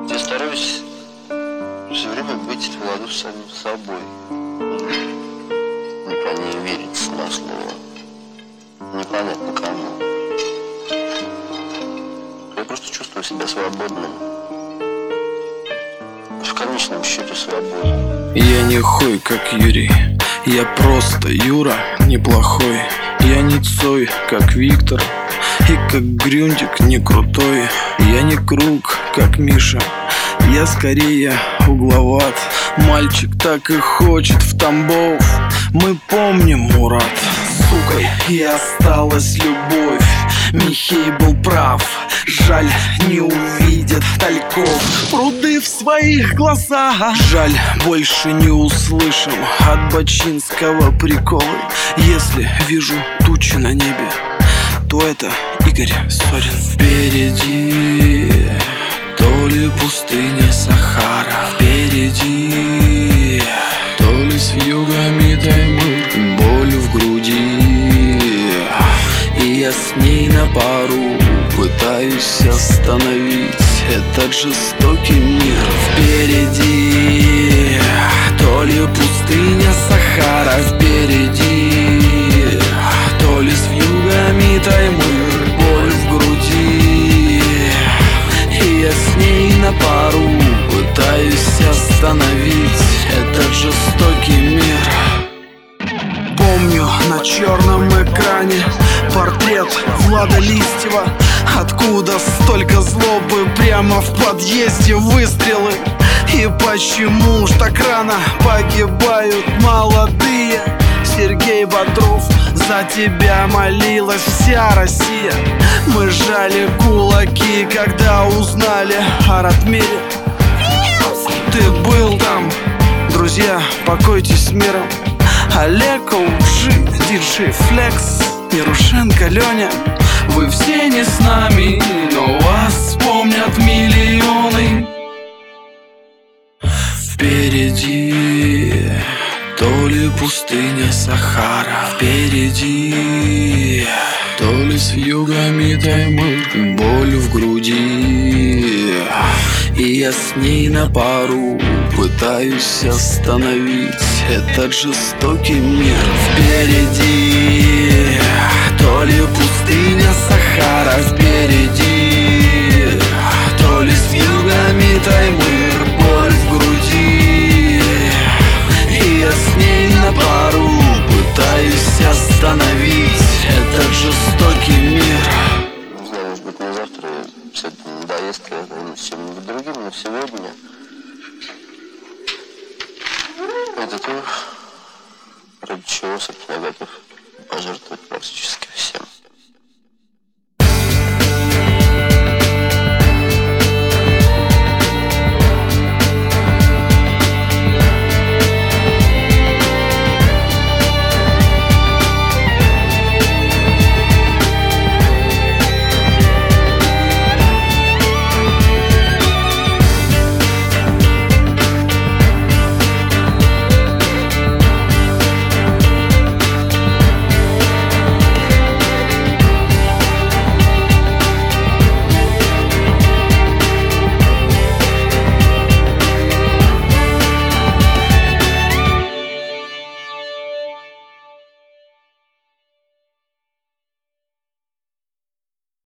Я стараюсь все время быть в ладу с самим собой. Никогда не верить на слово. Непонятно кому. Я просто чувствую себя свободным. В конечном счете свободным. Я не хой, как Юрий. Я просто Юра, неплохой. Я не Цой, как Виктор. И как Грюндик, не крутой. Я не круг, как Миша. Я скорее угловат. Мальчик так и хочет в Тамбов. Мы помним, Мурат. Сукой и осталась любовь. Михей был прав. Жаль, не увидят Тальков пруды в своих глазах. Жаль, больше не услышим от Бачинского приколы. Если вижу тучи на небе, то это Игорь Сорин. Впереди то ли пустыня Сахара, впереди то ли с вьюгами Таймыр, боль в груди. И я с ней на пару пытаюсь остановить этот жестокий мир. Впереди то ли пустыня Сахара, впереди то ли с вьюгами Таймыр, боль в груди. И я с ней на пару пытаюсь остановить этот жестокий мир. Помню на черном экране портрет Влада Листьева. Откуда столько злобы прямо в подъезде выстрелы? И почему ж так рано погибают молодые? Сергей Бодров, за тебя молилась вся Россия. Мы сжали кулаки, когда узнали о Ратмире. Ты был там, друзья, покойтесь с миром. Олег Оужи, диджей Флекс, Ярушенко, Леня. Вы все не с нами, но вас вспомнят миллионы. Впереди то ли пустыня Сахара, впереди то ли с вьюгами Таймыр, боль в груди. И я с ней на пару пытаюсь остановить этот жестокий мир. Впереди то ли пустыня Сахара, впереди то ли с вьюгами Таймыр, боль в груди. И я с ней на пару пытаюсь остановить этот жестокий мир. Не знаю, может быть, мне завтра все это надоест, я займусь чем-нибудь другим, но сегодня это то, ради чего, собственно, готов пожертвовать практически.